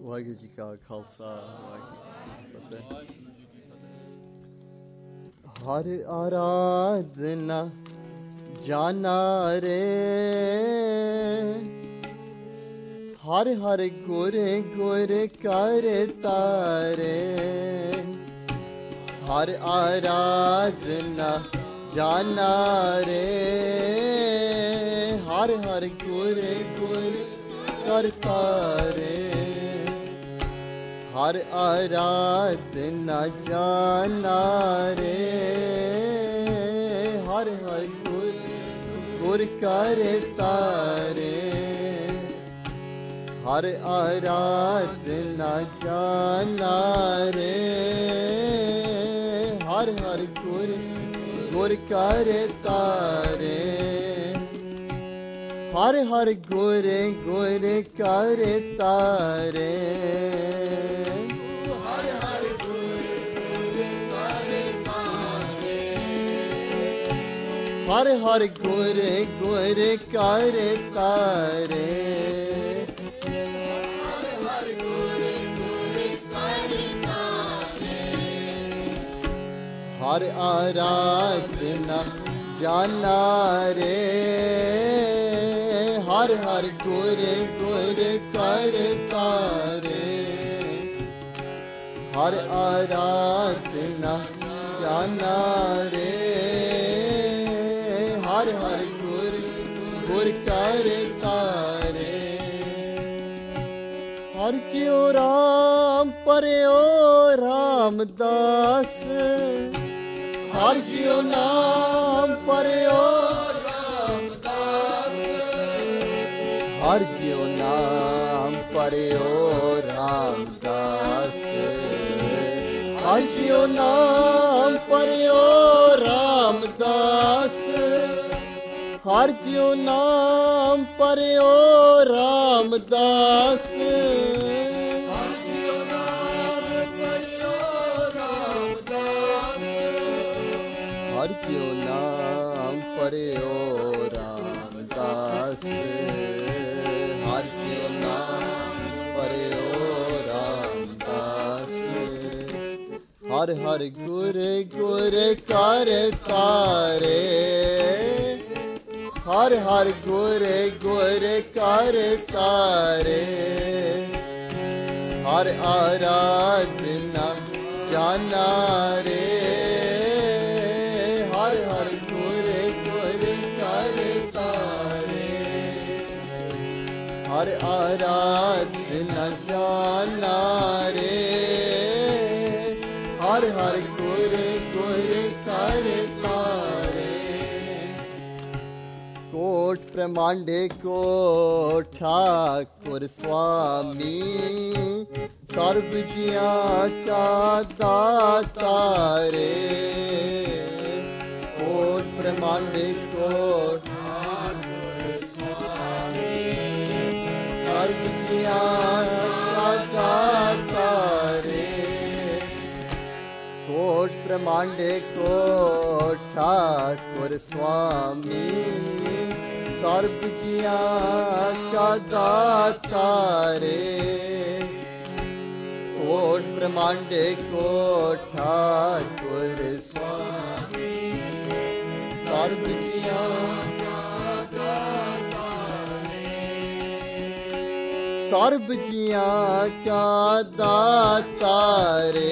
ਵਾਹਿਗੁਰੂ ਜੀ ਕਾ ਖਾਲਸਾ ਵਾਹਿਗੁਰੂ ਜੀ ਕੀ ਫਤਿਹ। ਹਰ ਆਰਾਧਨਾ ਜਾਨਾ ਰੇ, ਹਰ ਹਰ ਗੁਰ ਗੁਰ ਕਰ ਤਾਰੇ। ਹਰ ਆਰਾਧਨਾ ਜਾਨਾ ਰੇ, ਹਰ ਹਰ ਗੁਰ ਗੁਰ ਕਰ ਤਾਰੇ। ਹਰ ਆਰਾਧਨਾ ਜਾਨਾ ਰੇ, ਹਰ ਹਰ ਗੁਰ ਗੁਰ ਕਰ ਤਾਰੇ। ਹਰ ਆਰਾਧਨਾ ਜਾਨਾ ਰੇ, ਹਰ ਹਰ ਗੁਰ ਗੁਰ ਕਰ ਤਾਰੇ। ਹਰ ਹਰ ਗੁਰ ਗੁਰ ਕਰ ਤਾਰੇ। ਹਰ ਹਰ ਗੁਰ ਗੁਰ ਕਰ ਤਾਰੇ। ਹਰ ਹਰ ਗੁਰ ਗੁਰ ਕਰ ਤਾਰੇ। ਹਰ ਗੁਰ ਗੁਰ ਕਰ ਤਾਰੇ। ਹਰ ਆਰਾਧਨਾ ਜਾਨਾ ਰੇ, ਹਰ ਹਰ ਗੁਰ ਗੁਰ ਕਰ ਤਾਰੇ। ਹਰ ਆਰਾਧਨਾ ਜਾਨਾ ਰੇ, ਹਰ ਹਰ ਗੁਰ ਗੁਰ ਕਰ ਤਾਰੇ। ਹਰ ਜਿਉ ਰਾਮ ਪਰਿਓ ਰਾਮਦਾਸ, ਹਰ ਜਿਉ ਨਾਮ ਪਰਿਓ ਰਾਮਦਾਸ। ਹਰ ਜਿਉ ਨਾਮ ਪਰਿਓ ਰਾਮਦਾਸ। ਹਰ ਜਿਉ ਨਾਮ ਪਰਿਓ ਰਾਮਦਾਸ। ਹਰ ਜਿਉ ਨਾਮ ਪਰਿਓ ਰਾਮਦਾਸ। ਹਰ ਜਿਉ ਨਾਮ ਪਰਿਓ ਰਾਮਦਾਸ। ਹਰ ਜਿਉ ਨਾਮ ਪਰਿਓ ਰਾਮਦਾਸ। ਹਰ ਜਿਉ ਨਾਮ ਪਰਿਓ ਰਾਮਦਾਸ। ਹਰ ਹਰ ਗੁਰ ਗੁਰ ਕਰ ਤਾਰੇ। ਹਰ ਹਰ ਗੁਰ ਗੁਰ ਕਰ ਤਾਰੇ। ਹਰ ਆਰਾਧਨਾ ਜਾਨਾ ਰੇ, ਹਰ ਹਰ ਗੁਰ ਗੁਰ ਕਰ ਤਾਰੇ। ਹਰ ਆਰਾਧਨਾ ਜਾਨਾ ਰੇ, ਹਰ ਹਰ ਗੁਰ ਗੁਰ ਕਰ ਤਾਰੇ। ਕੋਟ ਪ੍ਰਮਾਂਡੇ ਕੋ ਠਾਕੁਰ ਸੁਆਮੀ, ਸਰਬ ਜੀਆਂ ਕਾ ਦਾਤਾ ਰੇ। ਕੋਟ ਪ੍ਰਮਾਂਡੇ ਕੋ ਠਾਕੁਰ ਸੁਆਮੀ, ਸਰਬ ਜੀਆਂ ਕਾ ਦਾਤਾ ਰੇ। ਕੋਟ ਪ੍ਰਮਾਂਡੇ ਕੋ ਠਾਕੁਰ ਸੁਆਮੀ, ਸਰਬ ਜੀਆਂ ਕਾ ਦਾਤਾ ਰੇ। ਕੋਟ ਪ੍ਰਮਾਂਡੇ ਕੋ ਠਾਕੁਰ ਸੁਆਮੀ, ਸਰਬ ਜੀਆਂ ਕਾ ਦਾਤਾ ਰੇ। ਸਰਬ ਜੀਆਂ ਕਾ ਦਾਤਾ ਰੇ।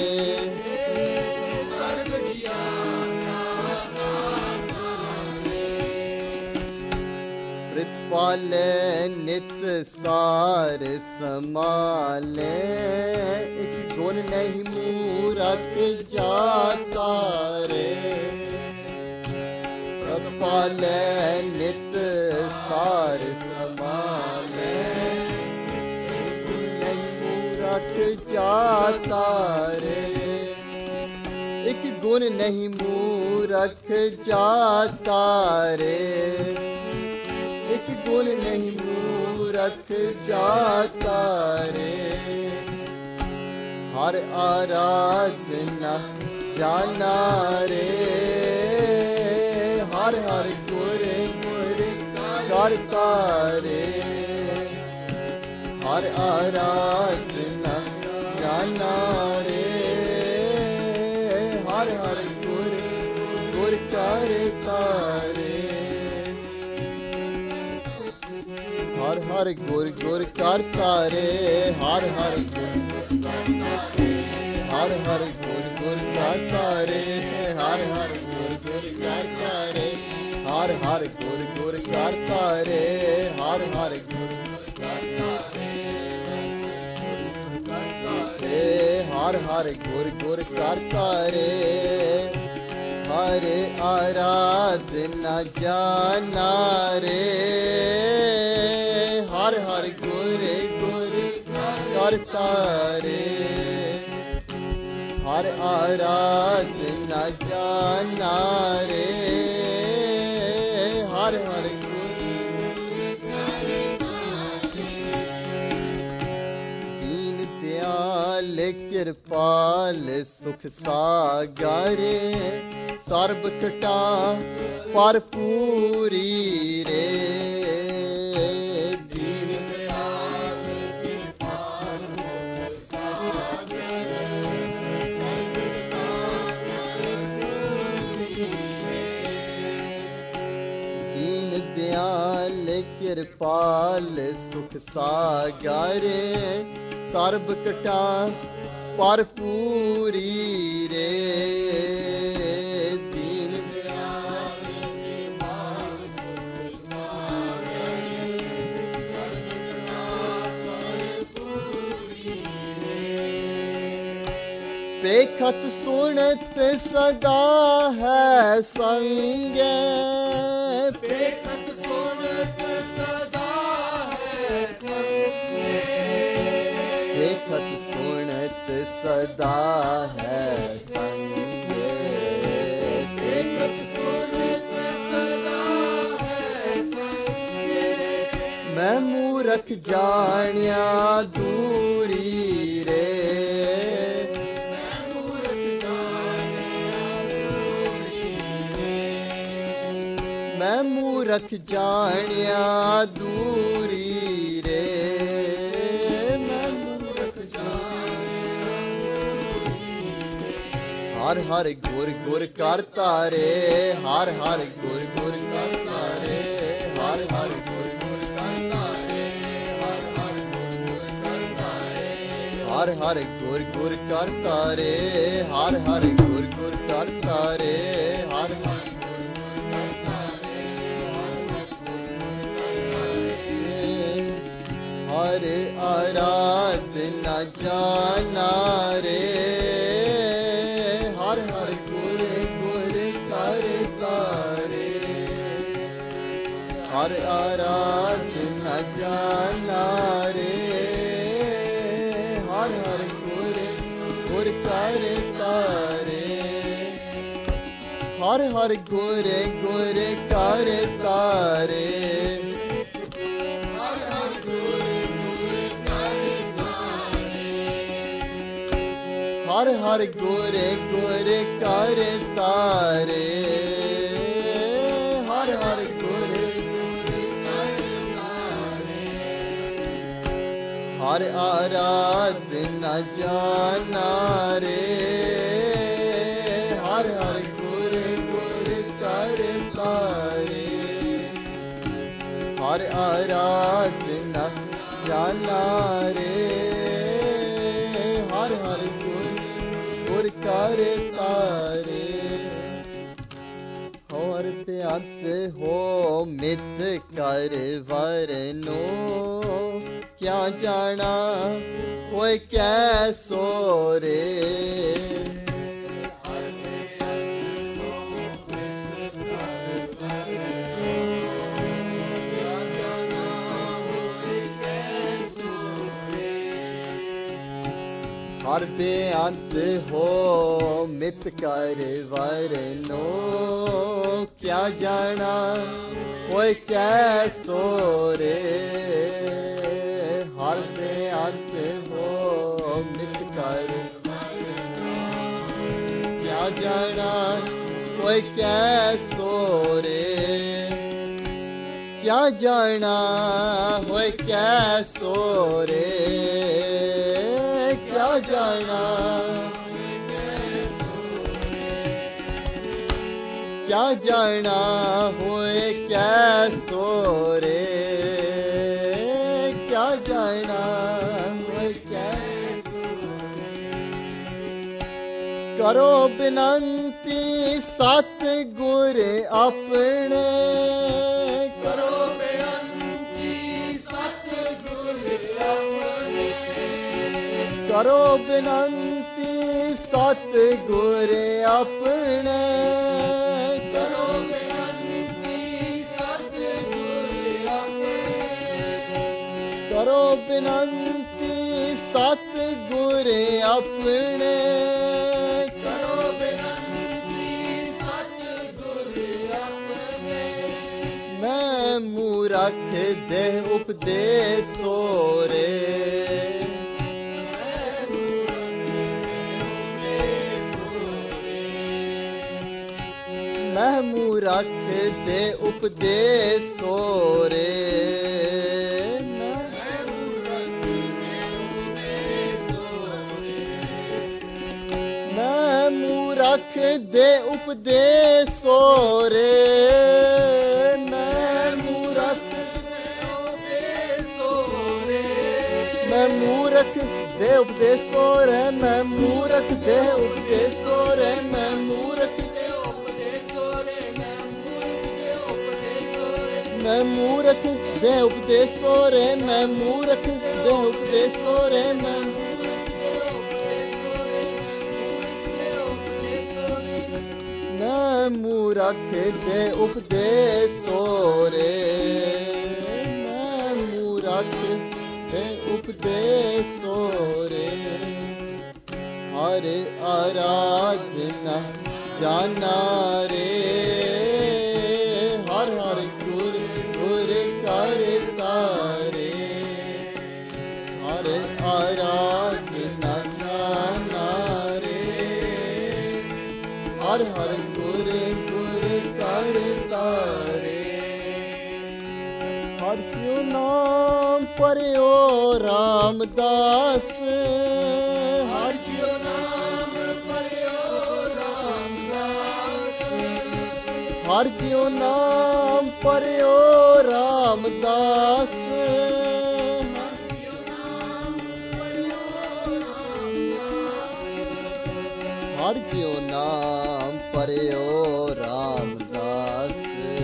ਪਾਲੇ ਨਿਤ ਸਾਰ ਸਮਾਲੇ, ਇੱਕ ਗੁਣ ਨਹੀਂ ਮੂਰਖ ਜਾਤਾ ਰੇ। ਪ੍ਰਤ ਪਾਲੇ ਨਿਤ ਸਾਰ ਸਮਾਲੇ, ਇੱਕ ਗੁਣ ਨਹੀਂ ਮੂਰਖ ਜਾਤਾ ਰੇ। ਇੱਕ ਗੁਣ ਨਹੀਂ ਮੂਰਖ ਜਾਤਾ ਰੇ। ਇੱਕ ਗੁਣ ਨਹੀਂ ਮੂਰਖ ਜਾਤਾ ਰੇ। ਹਰ ਆਰਾਧਨਾ ਜਾਨਾ ਰੇ, ਹਰ ਹਰ ਗੁਰ ਗੁਰ ਕਰ ਤਾਰੇ। ਹਰ ਆਰਾਧਨਾ ਜਾਨਾ ਰੇ ਹਰ ਹਰ ਗੁਰ ਗੁਰ ਕਰਤਾ ਰੇ ਹਰ ਹਰ ਗੁਰ ਗੁਰ ਕਰਤਾ ਰੇ ਹਰ ਹਰ ਹਰ ਹਰ ਗੁਰ ਗੁਰ ਕਰਤਾ ਰੇ ਹਰ ਹਰ ਗੁਰ ਗੁਰ ਕਰਤਾ ਰੇ ਹਰ ਹਰ ਗੁਰ ਗੁਰ ਕਰਤਾ ਰੇ ਹਰ ਹਰ ਗੁਰ ਹਰ ਹਰ ਗੁਰ ਗੁਰ ਕਰਤਾ ਰੇ ਹਰੇ ਆਰਾਧਨਾ ਜਾਨਾ ਰੇ ਹਰ ਹਰ ਗੁਰ ਗੁਰ ਕਰਤਾ ਰੇ ਹਰ ਆਰਾਧਨਾ ਜਾਨਾ ਰੇ ਹਰ ਹਰ ਦੀਨ ਦਿਆਲ ਕਿਰਪਾਲ ਸੁਖ ਸਾਗਰੇ ਸਰਬ ਕਟਾ ਭਰਪੂਰੀ ਰੇ ਦੀਨ ਦਿਆਲ ਕਿਰਪਾਲ ਸੁਖ ਸਾਗਰੇ ਸਰਬ ਕਟਾ ਭਰਪੂਰੀ ਦੀਨ ਦਿਆਲ ਕਿਰਪਾਲ ਸੁਖ ਸਾਗਰੇ ਸਰਬ ਕਟਾ ਭਰਪੂਰੀ ਰੇ ਦੀਨ ਦਿਆਲ ਕਿਰਪਾਲ ਸੁਖ ਸਾਗਰੇ ਸਰਬ ਕਟਾ ਭਰਪੂਰੀ ਰੇ ਵੇਖਤ ਸੁਣਤ ਸਦਾ ਹੈ ਸੰਗੇ ਵੇਖਤ ਸੁਣਤ ਸਦਾ ਹੈ ਸੰਗੇ ਵੇਖਤ ਸੁਣਤ ਸਦਾ ਹੈ ਸੰਗੇ ਵੇਖਤ ਸੁਣਤ ਸਦਾ ਹੈ ਸੰਗੇ ਮੈਂ ਮੂਰਖ ਜਾਣਿਆ ਦੂਰੀ ਰੇ ਮੈਂ ਮੂਰਖ ਜਾਣਿਆ ਦੂਰੀ ਰੇ ਮੈਂ ਮੂਰਖ ਜਾਣਿਆ ਦੂਰੀ ਰੇ ਹਰ ਹਰ ਗੁਰ ਗੁਰ ਕਰਤਾ ਰੇ ਹਰ ਹਰ ਗੁਰ ਗੁਰ ਕਰਤਾ ਰੇ ਹਰ ਹਰ ਗੁਰ ਗੁਰ ਕਰਤਾ ਰੇ ਹਰ ਹਰ ਗੁਰ ਗੁਰ ਕਰਤਾ ਰੇ ਹਰ ਹਰ ਗੁਰ ਗੁਰ ਕਰਤਾ ਰੇ ਹਰ ਹਰ ਗੁਰ ਗੁਰ ਕਰਤਾ ਰੇ ਹਰ ਹਰ ਗੁਰ ਗੁਰ ਕਰਤਾ ਰੇ ਹਰ ਆਰਾਧਨਾ ਜਾਨਾ ਰੇ ਹਰ ਹਰ ਗੁਰ ਗੁਰ ਕਰਤਾ ਰੇ ਹਰ ਆਰਾਧਨਾ ਜਾਨਾ ਰੇ ਹਰ ਹਰ ਗੁਰ ਗੁਰ ਕਰਤਾ ਰੇ ਹਰ ਹਰ ਗੁਰ ਗੁਰ ਕਰਤਾ ਰੇ ਹਰ ਹਰ ਗੁਰ ਗੁਰ ਕਰਤਾ ਰੇ ਹਰ ਹਰ ਗੁਰ ਹਰ ਆਰਾਧਨਾ ਜਾਨਾ ਰੇ ਹਰ ਹਰ ਗੁਰ ਗੁਰ ਕਰਤਾ ਰੇ ਹਰ ਆਰਾਧਨਾ ਜਾਨਾ ਰੇ ਹਰ ਹਰ ਗੁਰ ਕਰਤਾ ਰੇ ਹੋਰ ਭਿਆੰਤ ਹੋ ਮਿਤ ਕਰ ਵਰਨੋ ਕਿਆ ਜਾਣਾ ਹੋਏ ਕੈਸੋ ਰੇ ਹਰ ਬੇਅੰਤ ਹੋ ਮਿਤ ਕਰ ਵਰਨੋ ਕਿਆ ਜਾਣਾ ਹੋਏ ਕੈਸੋ ਰੇ ਹਰ ਬੇਅੰਤ ਹੋ ਮਿਤ ਕਰ ਕਿਆ ਜਾਣਾ ਹੋਏ ਕੈਸੋ ਰੇ क्या जाना होए कैसो रे क्या जाना क्या जाना होए कैसो रे क्या जाना होए कैसो करो बिनती सतगुर अपने करो बिनती सतगुर अपने करो बिनती सतगुर अपने करो बिनती सतगुर अपने करो बिनती सतगुर अपने मूरख दे उपदेशो रे मैं मूरख दे उपदेशो रे मैं मूरख दे उपदेशो रे मैं मूरख दे उपदेशो रे मैं मूरख दे उपदेशो रे मैं मूरख दे उपदेशो रे मैं मूरख दे उपदेशो रे मैं मूरख दे उपदेशो रे मैं मूरख दे उपदेशो रे मैं मूरख उपदेशो रे हर आराधना जाना रे हर हर गुर गुर करता रे हर आराधना जाना रे हर हर गुर गुर करता रे हर क्यों नाम पर्यो रामदास हर क्यों नाम पर्यो रामदास हर क्यों नाम पर्यो रामदास हर क्यों नाम पर्यो रामदास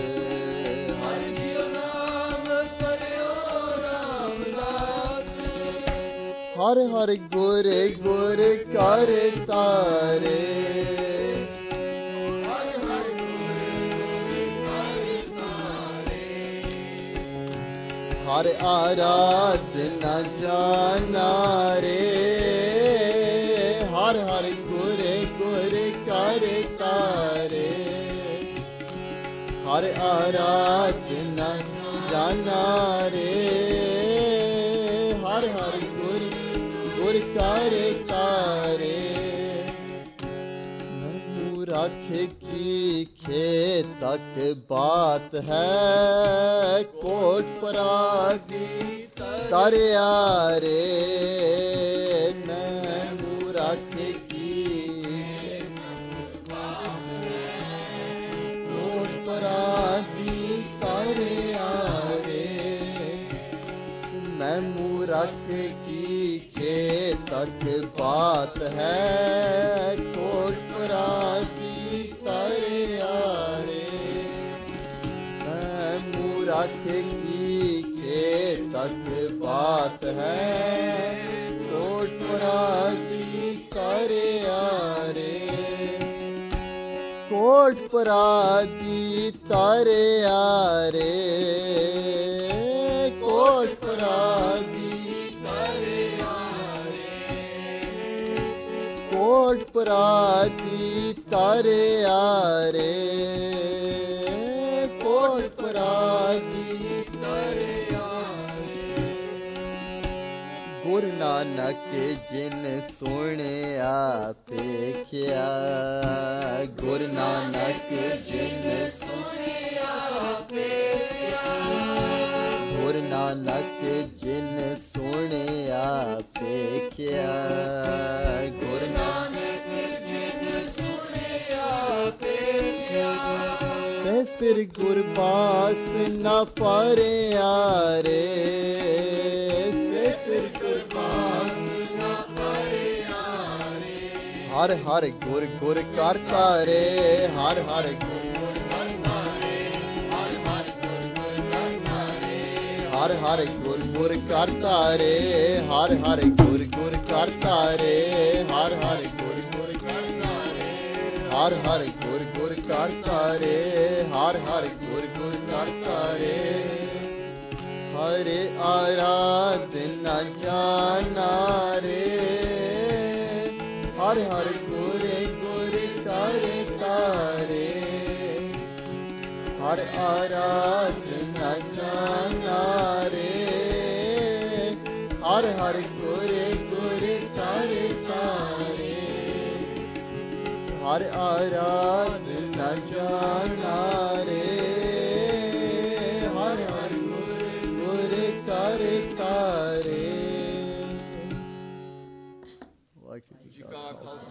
हर हर गुर गुर करता रे हर आराधना जाना रे हर हर गुर गुर करता रे हर आराधना जाना रे हर हर गुर करता रे मूरख की खेतक बात है कोट परागी तरया रे मैं मूरख की कोट परागी तरया रे मैं मूरख की खेतक बात है कोट परागी तरया रे मैं मूरख की खेतक बात है कोट परागी तरया रे कोट परागी तरया रे कोट परागी कोट परागी तरया रे कोट परागी तरया रे गुरु नानक जिन सुनिया पेख्या गुरु नानक जिन सुनिया पेख्या ਨਾਨਕ ਜਿਨ ਸੁਣਿਆ ਪੇਖਿਆ ਗੁਰ ਨਾਨਕ ਜਿਨ ਸੁਣਿਆ ਪੇਖਿਆ ਸੇ ਫਿਰ ਗੁਰਬਾਸ ਨਾ ਪਰਿਆ ਰੇ ਸੇ ਫਿਰ ਗੁਰਬਾਸ ਨਾ ਪਰਿਆ ਰੇ ਹਰ ਹਰ ਗੁਰ ਗੁਰ ਕਰਤਾ ਰੇ ਹਰ ਹਰ ਗੁਰ ਹਰ ਹਰ ਗੁਰ ਗੁਰ ਕਰਤਾ ਰੇ ਹਰ ਹਰ ਗੁਰ ਗੁਰ ਕਰਤਾ ਰੇ ਹਰ ਹਰ ਗੁਰ ਗੁਰ ਕਰਤਾ ਰੇ ਹਰ ਹਰ ਗੁਰ ਗੁਰ ਕਰਤਾ ਰੇ ਹਰ ਹਰ ਗੁਰ ਗੁਰ ਕਰਤਾ ਰੇ ਹਰੇ ਆਰਾਧਨਾ ਜਾਨਾ ਰੇ ਹਰ ਹਰ ਗੁਰ ਗੁਰ ਕਰਤਾ ਰੇ ਹਰ ਆਰਾਧਨਾ ਜਾਨਾ ਰੇ ਹਰ ਹਰ ਗੁਰ ਗੁਰ ਕਰਤਾ ਰੇ ਹਰ ਆਰਾਧਨਾ ਜਾਨਾ ਰੇ ਹਰ ਹਰ ਗੁਰ ਗੁਰ ਕਰਤਾ ਰੇ ਵਾਹਿਗੁਰੂ ਜੀ ਕਾ ਖਾਲਸਾ